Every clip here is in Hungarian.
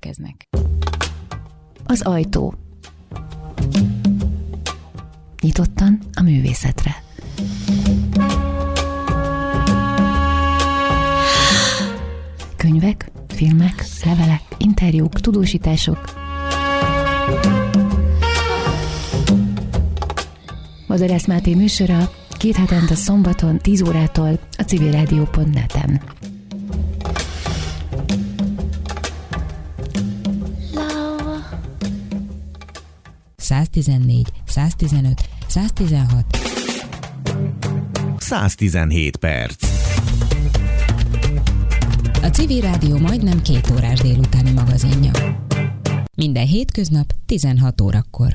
következnek. Az ajtó. Nyitottan a művészetre. Könyvek, filmek, levelek, interjúk, tudósítások. Madarász Máté műsora 2 hetente szombaton 10 órától a civilradio.net-en. 114, 115, 116. 117 perc. A Civil Rádió majdnem 2 órás délutáni magazinja. Minden hétköznap 16 órakor.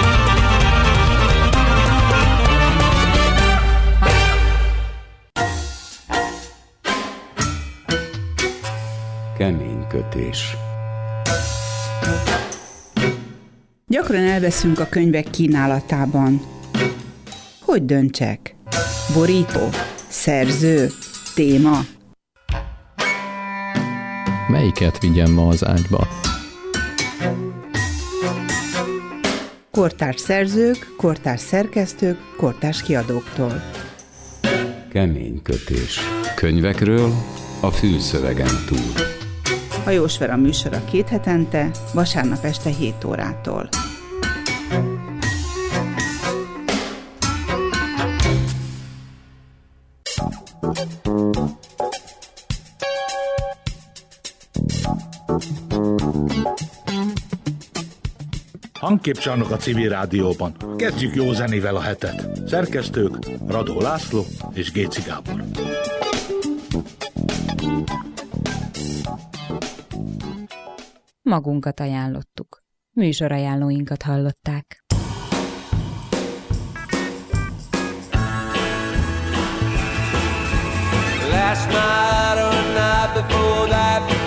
Kemény kötés. Gyakran elveszünk a könyvek kínálatában. Hogy döntsek? Borító? Szerző? Téma? Melyiket vigyem ma az ágyba? Kortárs szerzők, kortárs szerkesztők, kortárs kiadóktól. Kemény kötés. Könyvekről a fülszövegen túl. Hajós Vera műsora 2 hetente, vasárnap este 7 órától. Hangképcsarnok a Civil Rádióban. Kezdjük jó zenével a hetet. Szerkesztők Radó László és Géci Gábor. Magunkat ajánlottuk. Műsorajánlóinkat hallották. Last night or night before that,